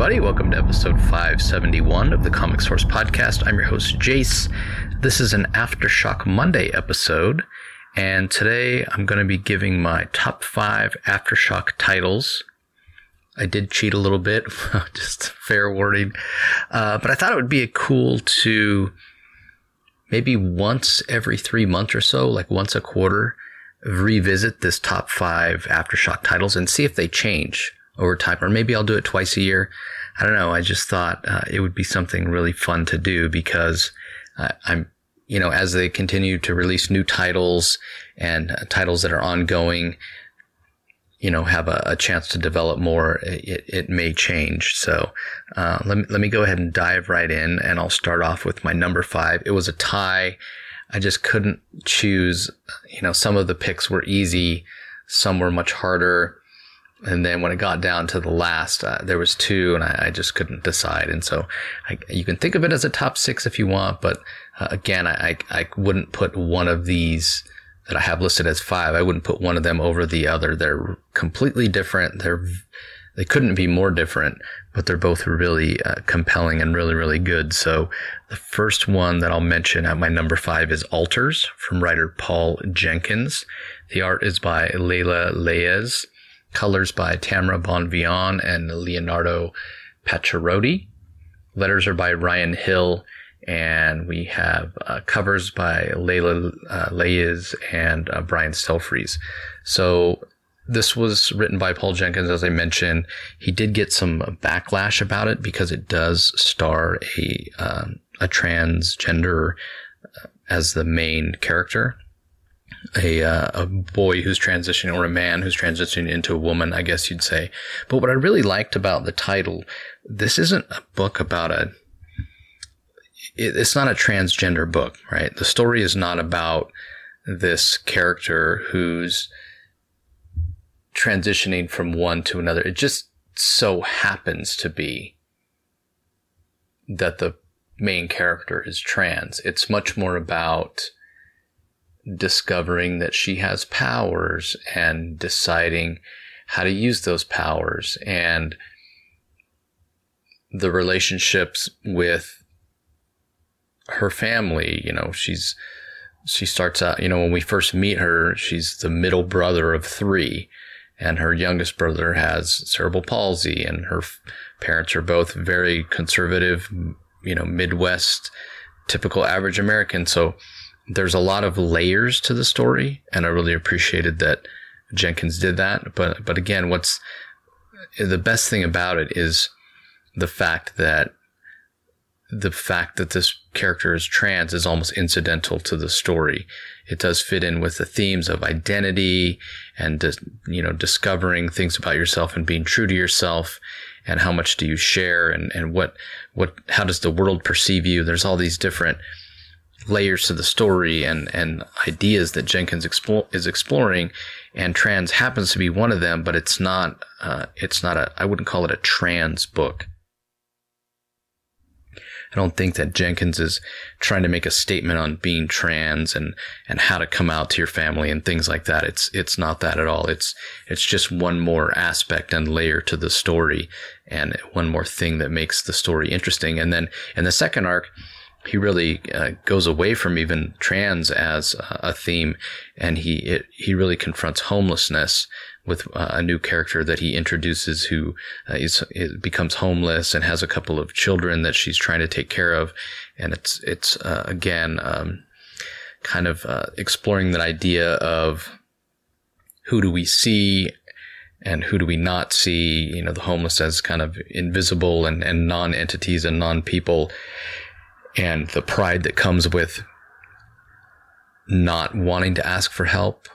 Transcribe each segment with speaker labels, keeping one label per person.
Speaker 1: everybody. Welcome to episode 571 of the Comic Source Podcast. I'm your host, Jace. This is an Aftershock Monday episode, and today I'm going to be giving my top 5 Aftershock titles. I did cheat a little bit, just fair warning, but I thought it would be cool to maybe once every 3 months or so, like once a quarter, revisit this top 5 Aftershock titles and see if they change over time, or maybe I'll do it twice a year. I don't know. I just thought it would be something really fun to do because I'm, as they continue to release new titles and titles that are ongoing, have a chance to develop more, it may change. So let me go ahead and dive right in, and I'll start off with my number 5. It was a tie. I just couldn't choose. Some of the picks were easy, some were much harder. And then when it got down to the last, there was 2, and I just couldn't decide. And so you can think of it as a top 6 if you want, but again, I wouldn't put one of these that I have listed as 5. I wouldn't put one of them over the other. They're completely different. They couldn't be more different, but they're both really compelling and really, really good. So the first one that I'll mention at my number 5 is Alters from writer Paul Jenkins. The art is by Leila Leyes. Colors by Tamara Bonvillain and Leonardo Pacioretty. Letters are by Ryan Hill, and we have covers by Leila Leyes and Brian Stelfreeze. So this was written by Paul Jenkins, as I mentioned. He did get some backlash about it because it does star a transgender as the main character. A boy who's transitioning, or a man who's transitioning into a woman, I guess you'd say. But what I really liked about the title, this isn't a book about it's not a transgender book, right? The story is not about this character who's transitioning from one to another. It just so happens to be that the main character is trans. It's much more about discovering that she has powers and deciding how to use those powers, and the relationships with her family. She starts out, when we first meet her, she's the middle brother of 3, and her youngest brother has cerebral palsy, and her parents are both very conservative, Midwest, typical average American. So there's a lot of layers to the story, and I really appreciated that Jenkins did that. But again, what's the best thing about it is the fact that this character is trans is almost incidental to the story. It does fit in with the themes of identity and, discovering things about yourself and being true to yourself, and how much do you share, and how does the world perceive you? There's all these different layers to the story and ideas that Jenkins is exploring, and trans happens to be one of them, but it's not I wouldn't call it a trans book. I don't think that Jenkins is trying to make a statement on being trans and how to come out to your family and things like that. It's not that at all. It's just one more aspect and layer to the story, and one more thing that makes the story interesting. And then in the second arc, he really goes away from even trans as a theme, and he really confronts homelessness with a new character that he introduces who becomes homeless and has a couple of children that she's trying to take care of. And it's again, kind of exploring that idea of who do we see and who do we not see, the homeless as kind of invisible and non-entities and non-people, and the pride that comes with not wanting to ask for help,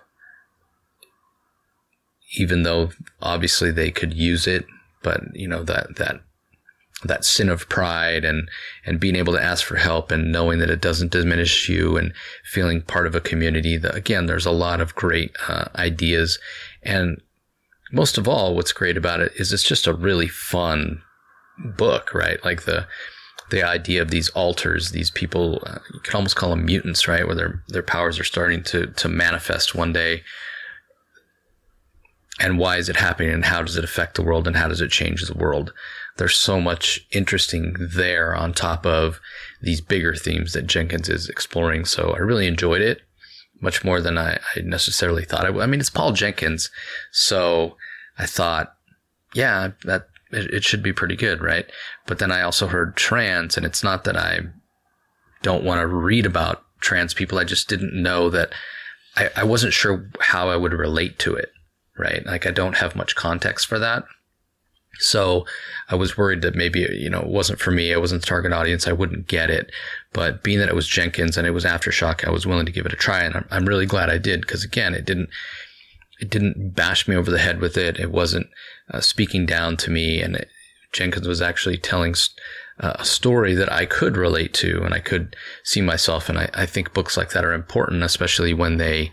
Speaker 1: even though obviously they could use it. But, that sin of pride and being able to ask for help and knowing that it doesn't diminish you and feeling part of a community. Again, there's a lot of great ideas. And most of all, what's great about it is it's just a really fun book, right? Like the idea of these alters, these people, you could almost call them mutants, right? Where their powers are starting to manifest one day. and why is it happening, and how does it affect the world, and how does it change the world. There's so much interesting there on top of these bigger themes that Jenkins is exploring. So I really enjoyed it, much more than I necessarily thought I would. I mean, it's Paul Jenkins, so I thought, yeah, that it should be pretty good, right? But then I also heard trans, and it's not that I don't want to read about trans people. I just didn't know that I wasn't sure how I would relate to it, right? Like, I don't have much context for that. So I was worried that maybe, it wasn't for me. I wasn't the target audience. I wouldn't get it. But being that it was Jenkins and it was Aftershock, I was willing to give it a try. And I'm really glad I did, because again, it didn't bash me over the head with it. It wasn't speaking down to me. And Jenkins was actually telling a story that I could relate to and I could see myself. And I think books like that are important, especially when they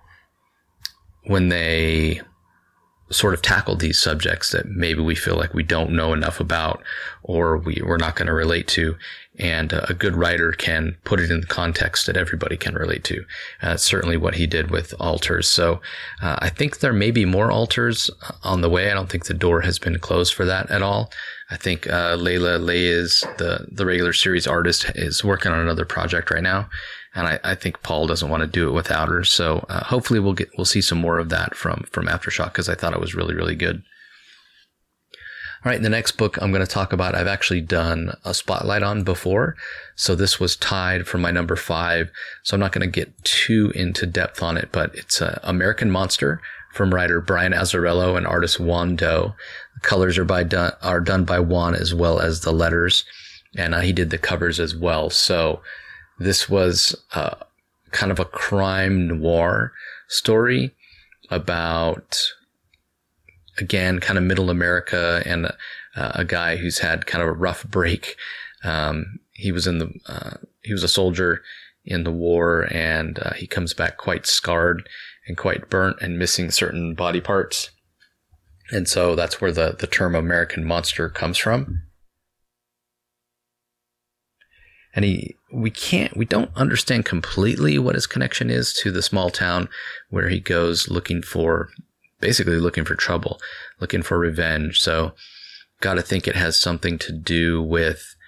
Speaker 1: sort of tackle these subjects that maybe we feel like we don't know enough about, or we're not going to relate to. And a good writer can put it in the context that everybody can relate to. Certainly what he did with Alters. So I think there may be more Alters on the way. I don't think the door has been closed for that at all. I think Layla Layes, the regular series artist, is working on another project right now. And I think Paul doesn't want to do it without her. So hopefully we'll see some more of that from Aftershock, because I thought it was really, really good. All right, the next book I'm going to talk about, I've actually done a spotlight on before. So this was tied for my number 5. So I'm not going to get too into depth on it, but it's American Monster from writer Brian Azzarello and artist Juan Doe. The colors are done by Juan, as well as the letters. And he did the covers as well. So this was kind of a crime noir story about, again, kind of middle America, and a guy who's had kind of a rough break. He was a soldier in the war, and he comes back quite scarred and quite burnt and missing certain body parts. And so that's where the term American Monster comes from. And we don't understand completely what his connection is to the small town where he goes basically looking for trouble, looking for revenge. So got to think it has something to do with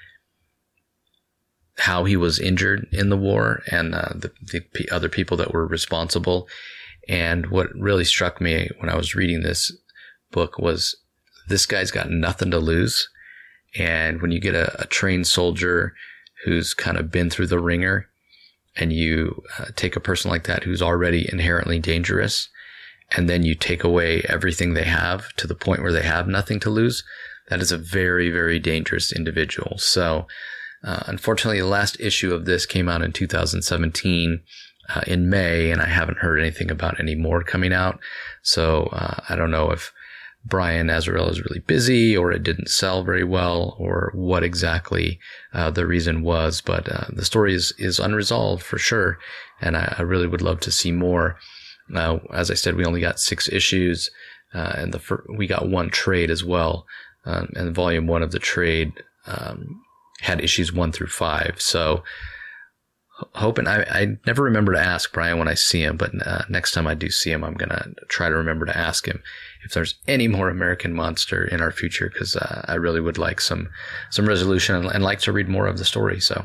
Speaker 1: how he was injured in the war, and the other people that were responsible. And what really struck me when I was reading this book was, this guy's got nothing to lose. And when you get a trained soldier who's kind of been through the ringer, and you take a person like that who's already inherently dangerous, and then you take away everything they have to the point where they have nothing to lose, that is a very, very dangerous individual. So unfortunately, the last issue of this came out in 2017 in May, and I haven't heard anything about any more coming out. So I don't know if Brian Azzarello is really busy, or it didn't sell very well, or what exactly the reason was. But the story is unresolved for sure, and I really would love to see more. Now, as I said, we only got 6 issues, and we got one trade as well, and volume 1 of the trade had issues 1 through 5. So hoping, I never remember to ask Brian when I see him, but next time I do see him, I'm going to try to remember to ask him if there's any more American Monster in our future, because I really would like some resolution and like to read more of the story. So,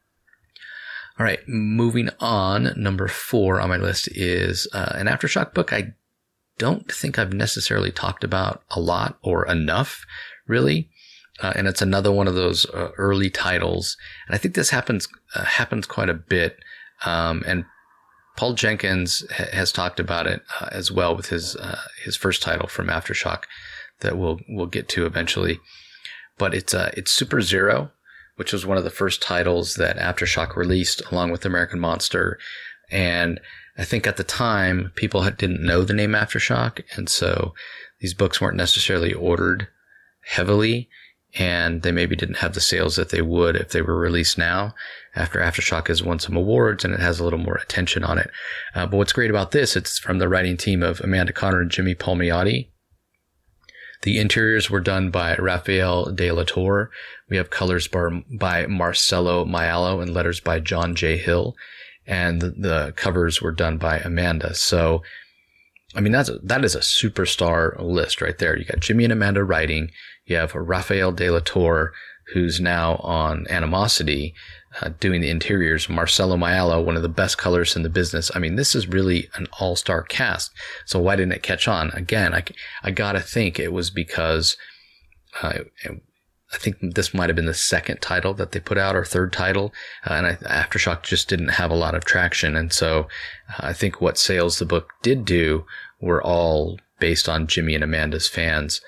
Speaker 1: all right, moving on. Number 4 on my list is an Aftershock book I don't think I've necessarily talked about a lot or enough, really. And it's another one of those early titles. And I think this happens quite a bit. And Paul Jenkins has talked about it as well with his first title from Aftershock that we'll get to eventually. But it's Super Zero, which was one of the first titles that Aftershock released along with American Monster. And I think at the time, people didn't know the name Aftershock. And so these books weren't necessarily ordered heavily. And they maybe didn't have the sales that they would if they were released now, after Aftershock has won some awards and it has a little more attention on it. But what's great about this, it's from the writing team of Amanda Conner and Jimmy Palmiotti. The interiors were done by Rafael de la Torre. We have colors by Marcelo Maialo and letters by John J. Hill. And the covers were done by Amanda. So I mean, that is a superstar list right there. You got Jimmy and Amanda writing. You have Rafael de la Torre, who's now on Animosity, doing the interiors. Marcelo Maiello, one of the best colors in the business. I mean, this is really an all-star cast. So why didn't it catch on? Again, I gotta think it was because I think this might have been the second title that they put out, or third title, and Aftershock just didn't have a lot of traction. And so I think what sales the book did do were all based on Jimmy and Amanda's fans.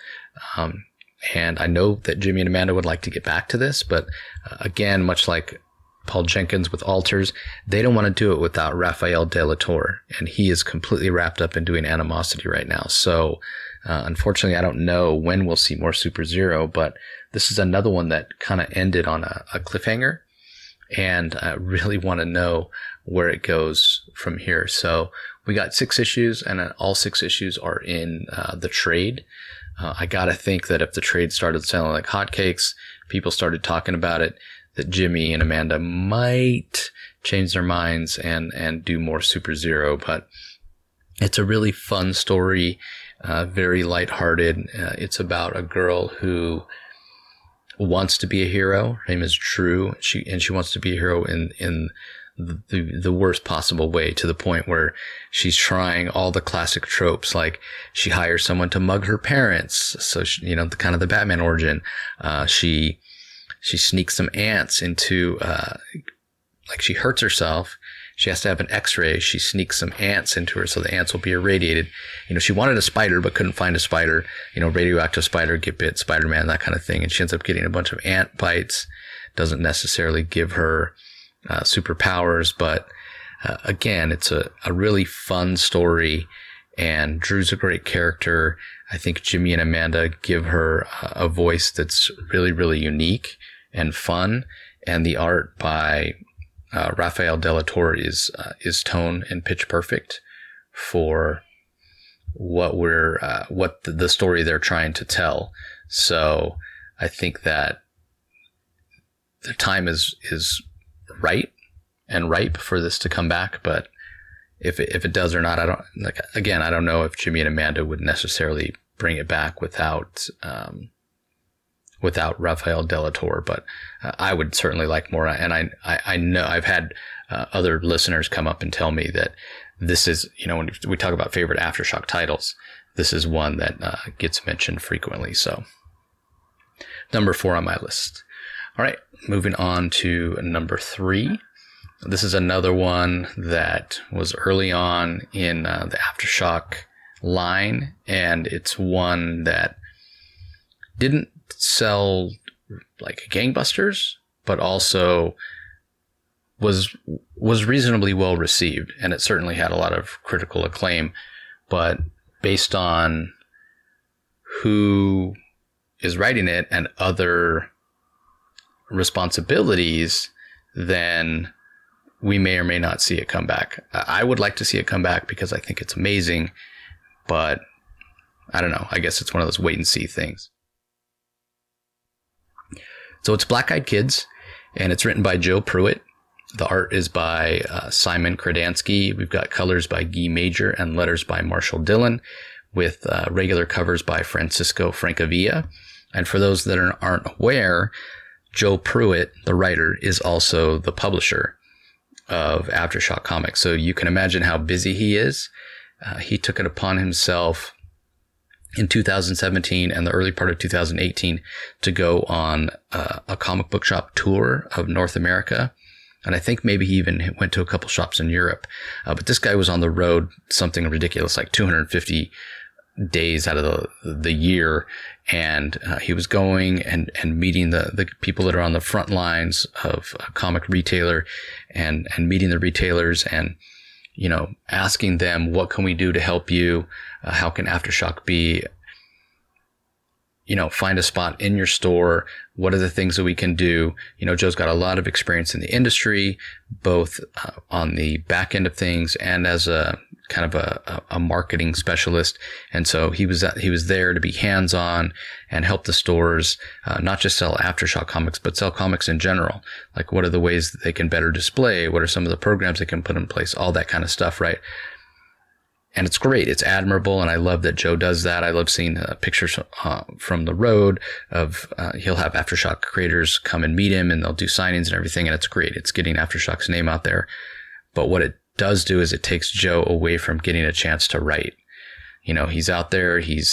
Speaker 1: And I know that Jimmy and Amanda would like to get back to this, but again, much like Paul Jenkins with Alters, they don't want to do it without Rafael de la Torre, and he is completely wrapped up in doing Animosity right now. So unfortunately, I don't know when we'll see more Super Zero, but this is another one that kind of ended on a cliffhanger, and I really want to know where it goes from here. So we got 6 issues, and all 6 issues are in the trade. I gotta think that if the trade started selling like hotcakes, people started talking about it, that Jimmy and Amanda might change their minds and do more Super Zero. But it's a really fun story, very lighthearted. It's about a girl who wants to be a hero. Her name is Drew. She wants to be a hero in the worst possible way, to the point where she's trying all the classic tropes, like she hires someone to mug her parents. So, kind of the Batman origin. She sneaks some ants into, like she hurts herself. She has to have an x-ray. She sneaks some ants into her so the ants will be irradiated. She wanted a spider, but couldn't find a spider, radioactive spider, get bit, Spider-Man, that kind of thing. And she ends up getting a bunch of ant bites. Doesn't necessarily give her superpowers, but again, it's a really fun story, and Drew's a great character. I think Jimmy and Amanda give her a voice that's really, really unique and fun, and the art by Rafael de la Torre is tone and pitch perfect for what the story they're trying to tell. So I think that the time is right and ripe for this to come back, but if it does or not, I don't know if Jimmy and Amanda would necessarily bring it back without Rafael de la Torre, but I would certainly like more. And I know I've had other listeners come up and tell me that this is, when we talk about favorite Aftershock titles, this is one that gets mentioned frequently. So number 4 on my list. All right, moving on to number 3. This is another one that was early on in the Aftershock line, and it's one that didn't sell like gangbusters, but also was reasonably well received, and it certainly had a lot of critical acclaim. But based on who is writing it and other responsibilities, then we may or may not see it come back. I would like to see it come back because I think it's amazing, but I don't know. I guess it's one of those wait and see things. So it's Black Eyed Kids, and it's written by Joe Pruitt. The art is by Simon Kradansky. We've got colors by Guy Major and letters by Marshall Dillon, with regular covers by Francisco Francavilla. And for those that aren't aware, Joe Pruitt, the writer, is also the publisher of Aftershock Comics. So you can imagine how busy he is. He took it upon himself in 2017 and the early part of 2018 to go on a comic book shop tour of North America. And I think maybe he even went to a couple shops in Europe. But this guy was on the road something ridiculous, like 250 days out of the year. And he was going and meeting the people that are on the front lines of a comic retailer and meeting the retailers and, asking them, what can we do to help you? How can Aftershock be, find a spot in your store? What are the things that we can do? Joe's got a lot of experience in the industry, both on the back end of things and as a kind of a marketing specialist. And so he was there to be hands-on and help the stores, not just sell Aftershock comics, but sell comics in general. Like, what are the ways that they can better display? What are some of the programs they can put in place? All that kind of stuff, right? And it's great. It's admirable. And I love that Joe does that. I love seeing pictures from the road of, he'll have Aftershock creators come and meet him and they'll do signings and everything. And it's great. It's getting Aftershock's name out there. But what it does do is it takes Joe away from getting a chance to write. He's out there. He's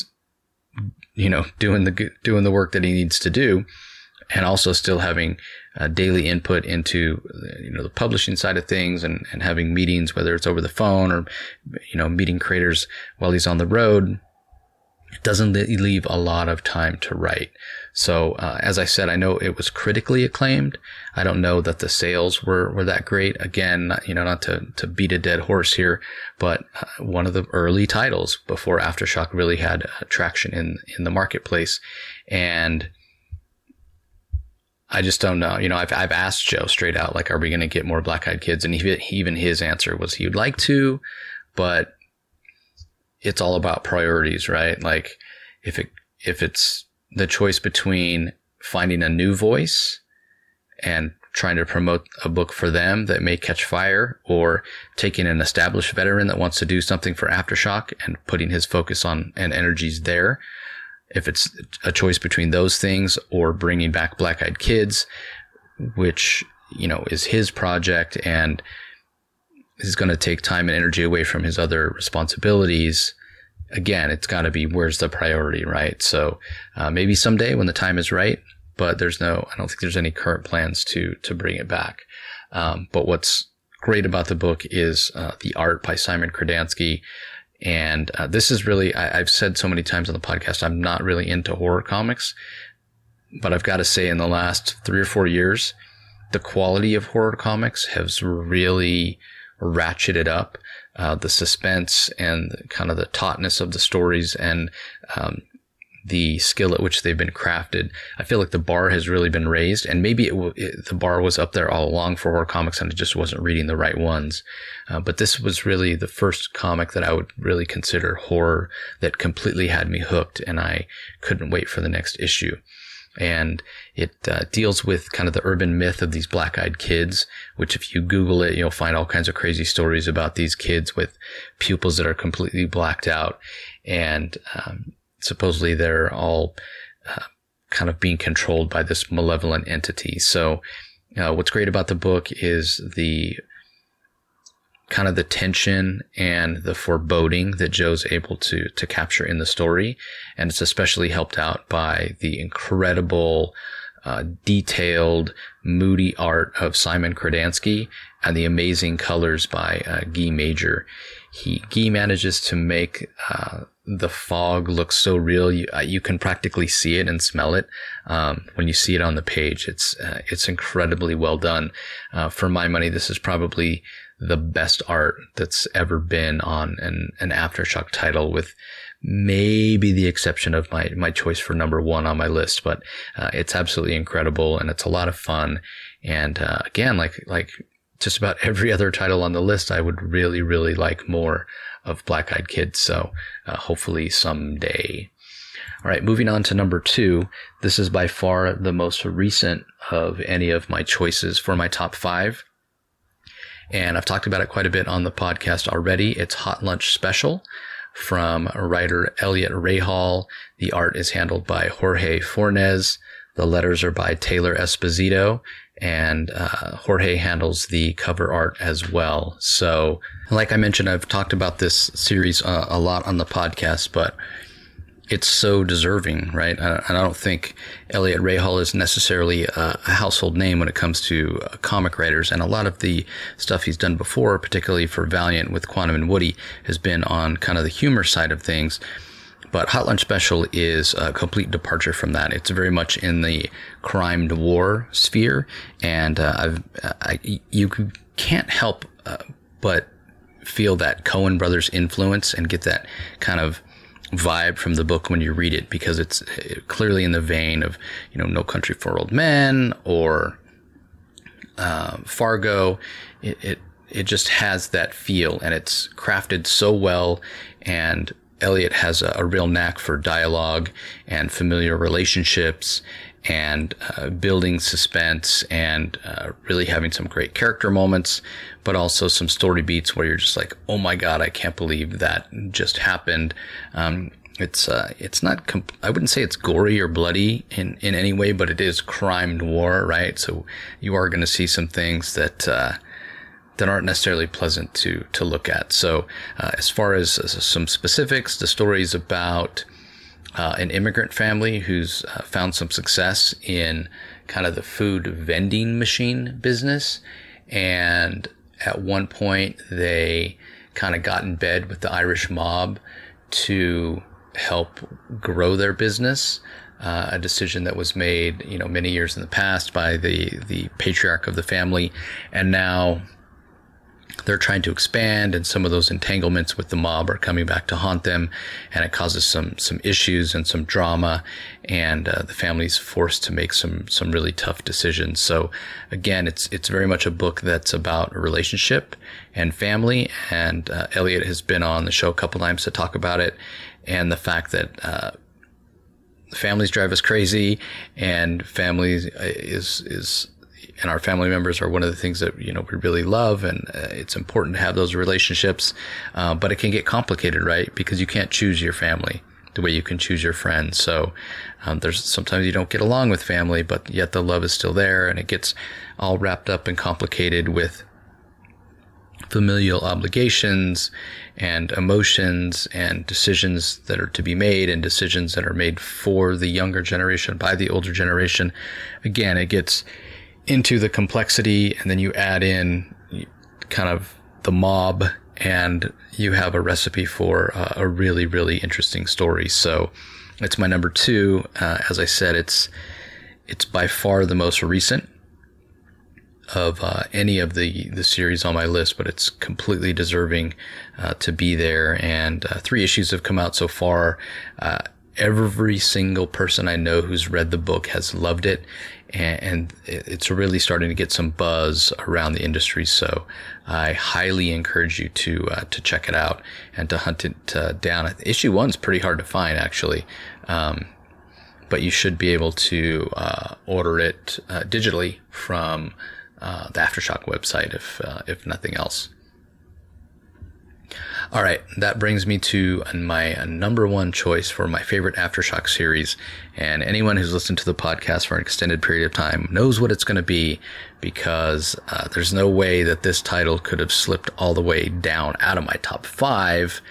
Speaker 1: doing the work that he needs to do, and also still having daily input into, the publishing side of things and having meetings, whether it's over the phone or, meeting creators while he's on the road. It doesn't leave a lot of time to write. So, as I said, I know it was critically acclaimed. I don't know that the sales were that great. Again, not to beat a dead horse here, but one of the early titles before Aftershock really had traction in the marketplace. And I just don't know. I've asked Joe straight out, like, are we going to get more Black Eyed Kids? And even his answer was he would like to, but it's all about priorities, right? Like, if it's the choice between finding a new voice and trying to promote a book for them that may catch fire, or taking an established veteran that wants to do something for Aftershock and putting his focus on and energies there, if it's a choice between those things or bringing back Black Eyed Kids, which, is his project and is going to take time and energy away from his other responsibilities, again, it's got to be, where's the priority, right? So maybe someday when the time is right, but I don't think there's any current plans to bring it back. But what's great about the book is the art by Simon Krydanski. And this is really, I've said so many times on the podcast, I'm not really into horror comics, but I've got to say in the last 3 or 4 years, the quality of horror comics has really ratcheted up. The suspense and kind of the tautness of the stories and the skill at which they've been crafted. I feel like the bar has really been raised, and maybe the bar was up there all along for horror comics and it just wasn't reading the right ones. But this was really the first comic that I would really consider horror that completely had me hooked, and I couldn't wait for the next issue. And it deals with kind of the urban myth of these black-eyed kids, which if you Google it, you'll find all kinds of crazy stories about these kids with pupils that are completely blacked out. And supposedly they're all kind of being controlled by this malevolent entity. So what's great about the book is the kind of the tension and the foreboding that Joe's able to capture in the story. And it's especially helped out by the incredible, detailed, moody art of Simon Krydanski and the amazing colors by Guy Major. Guy manages to make the fog looks so real. You can practically see it and smell it when you see it on the page. It's incredibly well done. For my money, this is probably the best art that's ever been on an Aftershock title, with maybe the exception of my choice for number 1 on my list. But it's absolutely incredible, and it's a lot of fun. And again, like just about every other title on the list, I would really, really like more of Black Eyed Kids. So hopefully someday. All right, moving on to number 2. This is by far the most recent of any of my choices for my top 5. And I've talked about it quite a bit on the podcast already. It's Hot Lunch Special from writer Elliot Rahal. The art is handled by Jorge Fornes. The letters are by Taylor Esposito. And Jorge handles the cover art as well. So, like I mentioned, I've talked about this series a lot on the podcast, but it's so deserving, right? And I don't think Elliot Rahal is necessarily a household name when it comes to comic writers. And a lot of the stuff he's done before, particularly for Valiant with Quantum and Woody, has been on kind of the humor side of things. But Hot Lunch Special is a complete departure from that. It's very much in the crime noir sphere, and you can't help but feel that Coen Brothers influence and get that kind of vibe from the book when you read it, because it's clearly in the vein of, No Country for Old Men or Fargo. It just has that feel, and it's crafted so well. And Elliot has a real knack for dialogue and familiar relationships and building suspense and really having some great character moments, but also some story beats where you're just like, oh my God, I can't believe that just happened. It's not, I wouldn't say it's gory or bloody in any way, but it is crime noir, right? So you are going to see some things that aren't necessarily pleasant to look at. So as far as some specifics, the story is about an immigrant family who's found some success in kind of the food vending machine business. And at one point they kind of got in bed with the Irish mob to help grow their business. A decision that was made, many years in the past by the patriarch of the family. And now they're trying to expand, and some of those entanglements with the mob are coming back to haunt them, and it causes some issues and some drama, and the family's forced to make some really tough decisions. So again, it's very much a book that's about a relationship and family, and Elliot has been on the show a couple times to talk about it, and the fact that families drive us crazy, and families and our family members are one of the things that, we really love. And it's important to have those relationships. But it can get complicated, right? Because you can't choose your family the way you can choose your friends. So, there's sometimes you don't get along with family, but yet the love is still there, and it gets all wrapped up and complicated with familial obligations and emotions and decisions that are to be made and decisions that are made for the younger generation by the older generation. Again, it gets into the complexity, and then you add in kind of the mob, and you have a recipe for a really, really interesting story. So it's my number 2. As I said, it's by far the most recent of any of the series on my list, but it's completely deserving to be there. And 3 issues have come out so far. Every single person I know who's read the book has loved it, and it's really starting to get some buzz around the industry. So I highly encourage you to check it out and to hunt it down. Issue 1 is pretty hard to find, actually, but you should be able to order it digitally from the Aftershock website, if nothing else. All right, that brings me to my number 1 choice for my favorite Aftershock series. And anyone who's listened to the podcast for an extended period of time knows what it's going to be, because there's no way that this title could have slipped all the way down out of my top 5,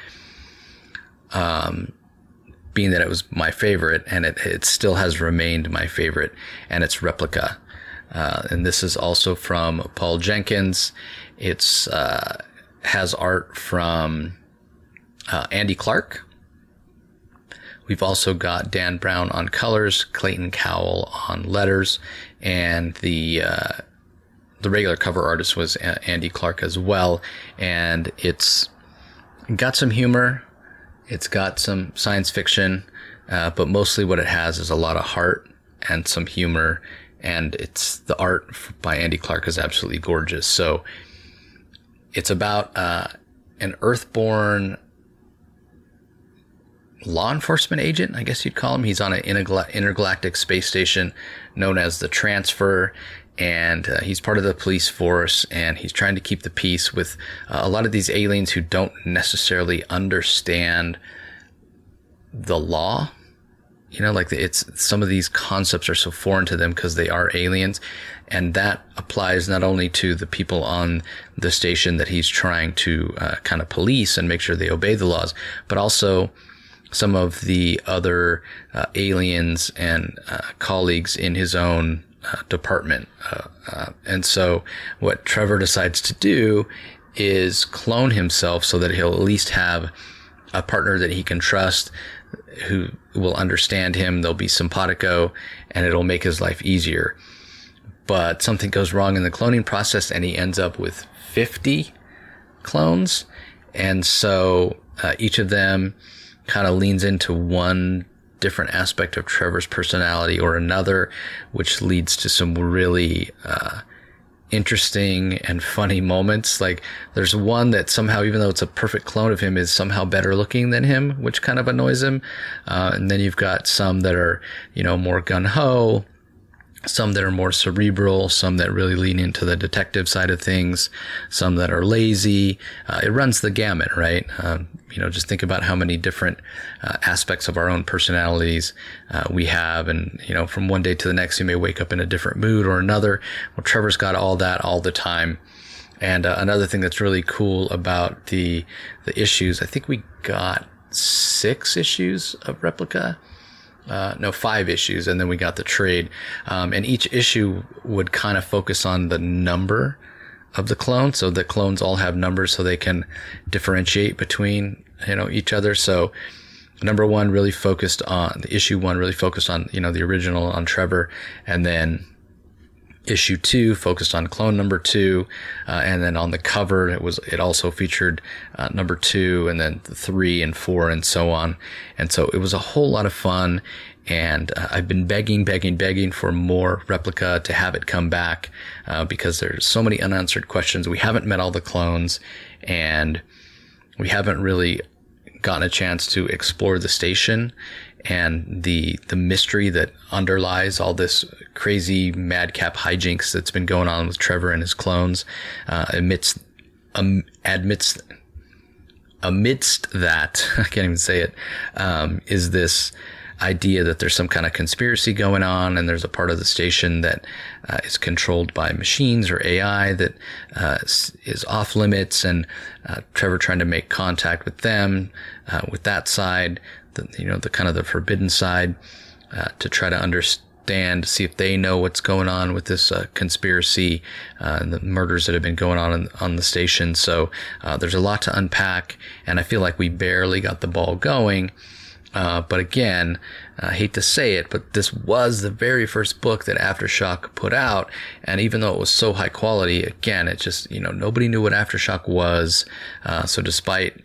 Speaker 1: being that it was my favorite, and it still has remained my favorite, and it's Replica. And this is also from Paul Jenkins. It's has art from Andy Clark. We've also got Dan Brown on colors, Clayton Cowell on letters, and the regular cover artist was Andy Clark as well. And it's got some humor, it's got some science fiction, but mostly what it has is a lot of heart and some humor. And the art by Andy Clark is absolutely gorgeous. So it's about an Earthborn law enforcement agent, I guess you'd call him. He's on an intergalactic space station known as the Transfer, and he's part of the police force, and he's trying to keep the peace with a lot of these aliens who don't necessarily understand the law. Some of these concepts are so foreign to them because they are aliens. And that applies not only to the people on the station that he's trying to kind of police and make sure they obey the laws, but also some of the other aliens and colleagues in his own department. And so what Trevor decides to do is clone himself so that he'll at least have a partner that he can trust, who will understand him. They'll be simpatico, and it'll make his life easier. But something goes wrong in the cloning process, and he ends up with 50 clones. And so each of them kind of leans into one different aspect of Trevor's personality or another, which leads to some really interesting and funny moments. Like, there's one that somehow, even though it's a perfect clone of him, is somehow better looking than him, which kind of annoys him. And then you've got some that are, more gung-ho, some that are more cerebral, some that really lean into the detective side of things, some that are lazy. It runs the gamut, right? Just think about how many different aspects of our own personalities we have. And, from one day to the next, you may wake up in a different mood or another. Well, Trevor's got all that all the time. And another thing that's really cool about the issues, I think we got 6 issues of Replica. 5 issues, and then we got the trade. And each issue would kind of focus on the number of the clones. So the clones all have numbers so they can differentiate between, each other. So issue 1 really focused on, the original on Trevor. And then issue 2 focused on clone number 2, and then on the cover it also featured number 2, and then 3 and 4 and so on. And so it was a whole lot of fun, and I've been begging for more Replica, to have it come back, because there's so many unanswered questions. We haven't met all the clones, and we haven't really gotten a chance to explore the station and the mystery that underlies all this crazy madcap hijinks that's been going on with Trevor and his clones. Amidst that, I can't even say it, is this idea that there's some kind of conspiracy going on, and there's a part of the station that is controlled by machines or AI that is off limits, and Trevor trying to make contact with them, with that side, the kind of the forbidden side, to try to understand, see if they know what's going on with this conspiracy and the murders that have been going on the station. So there's a lot to unpack, and I feel like we barely got the ball going. But again, I hate to say it, but this was the very first book that Aftershock put out. And even though it was so high quality, again, it just, nobody knew what Aftershock was. So despite,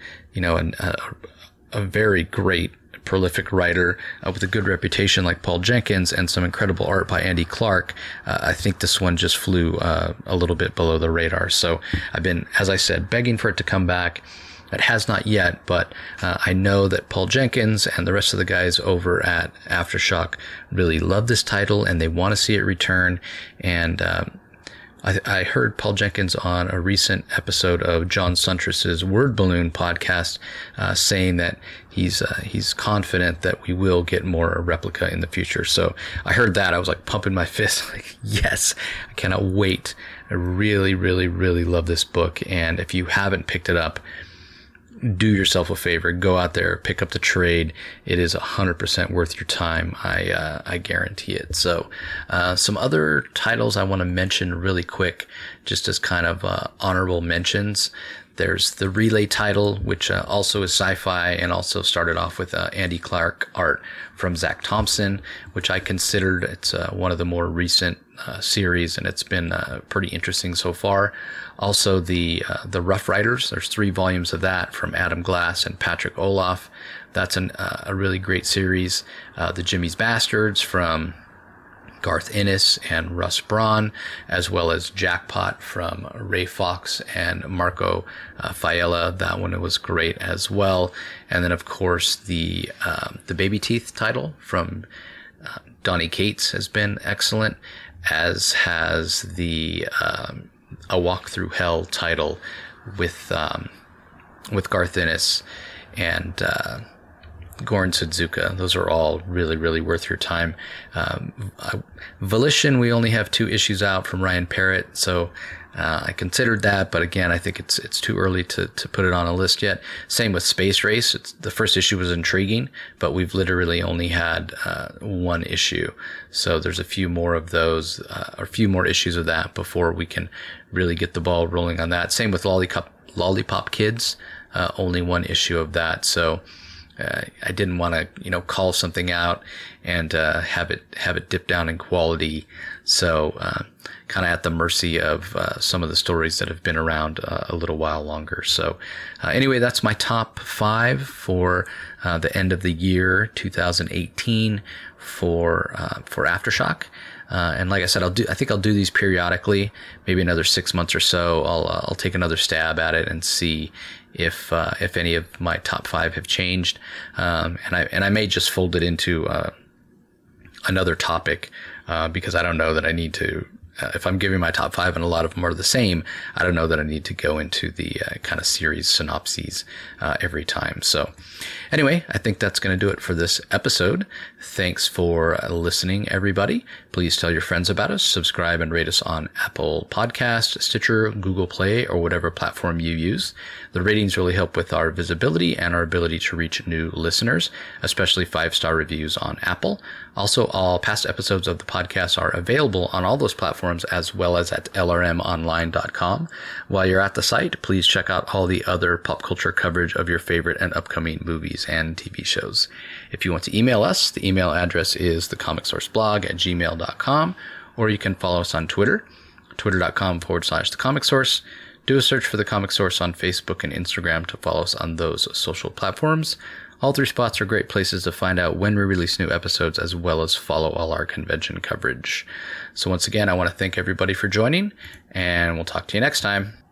Speaker 1: a very great, prolific writer with a good reputation like Paul Jenkins and some incredible art by Andy Clark, I think this one just flew a little bit below the radar. So I've been, as I said, begging for it to come back. It has not yet, but I know that Paul Jenkins and the rest of the guys over at Aftershock really love this title, and they want to see it return. And I heard Paul Jenkins on a recent episode of John Suntress's Word Balloon podcast saying that he's confident that we will get more Replica in the future. So I heard that. I was like pumping my fist, like, yes, I cannot wait. I really, really, really love this book. And if you haven't picked it up, do yourself a favor, go out there, pick up the trade. It is 100% worth your time. I guarantee it. So, some other titles I want to mention really quick, just as kind of, honorable mentions. There's the Relay title, which also is sci-fi and also started off with Andy Clark art from Zach Thompson, which I considered it's one of the more recent series, and it's been pretty interesting so far. Also, the Rough Riders. There's 3 volumes of that from Adam Glass and Patrick Olaf. That's a really great series. The Jimmy's Bastards from Garth Ennis and Russ Braun, as well as Jackpot from Ray Fox and Marco Fiella. That one was great as well. And then, of course, the Baby Teeth title from Donny Cates has been excellent, as has the A Walk Through Hell title with Garth Ennis and Goran Sudzuka. Those are all really, really worth your time. Volition, we only have 2 issues out from Ryan Parrott, so I considered that, but again, I think it's too early to put it on a list yet. Same with Space Race. The first issue was intriguing, but we've literally only had 1 issue, so there's a few more of those, or a few more issues of that before we can really get the ball rolling on that. Same with Lollipop Kids, only 1 issue of that, so I didn't want to, call something out and have it dip down in quality. So kind of at the mercy of some of the stories that have been around a little while longer. So anyway, that's my top 5 for the end of the year 2018 for Aftershock. And like I said, I think I'll do these periodically, maybe another 6 months or so. I'll take another stab at it and see if any of my top 5 have changed. And I may just fold it into another topic because I don't know that I need to. If I'm giving my top 5 and a lot of them are the same, I don't know that I need to go into the kind of series synopses every time. So anyway, I think that's going to do it for this episode. Thanks for listening, everybody. Please tell your friends about us. Subscribe and rate us on Apple Podcast, Stitcher, Google Play, or whatever platform you use. The ratings really help with our visibility and our ability to reach new listeners, especially 5-star reviews on Apple. Also, all past episodes of the podcast are available on all those platforms as well as at lrmonline.com. While you're at the site, please check out all the other pop culture coverage of your favorite and upcoming movies and TV shows. If you want to email us, the email address is thecomicsourceblog@gmail.com, or you can follow us on Twitter, twitter.com/thecomicsource. Do a search for The Comic Source on Facebook and Instagram to follow us on those social platforms. All 3 spots are great places to find out when we release new episodes, as well as follow all our convention coverage. So once again, I want to thank everybody for joining, and we'll talk to you next time.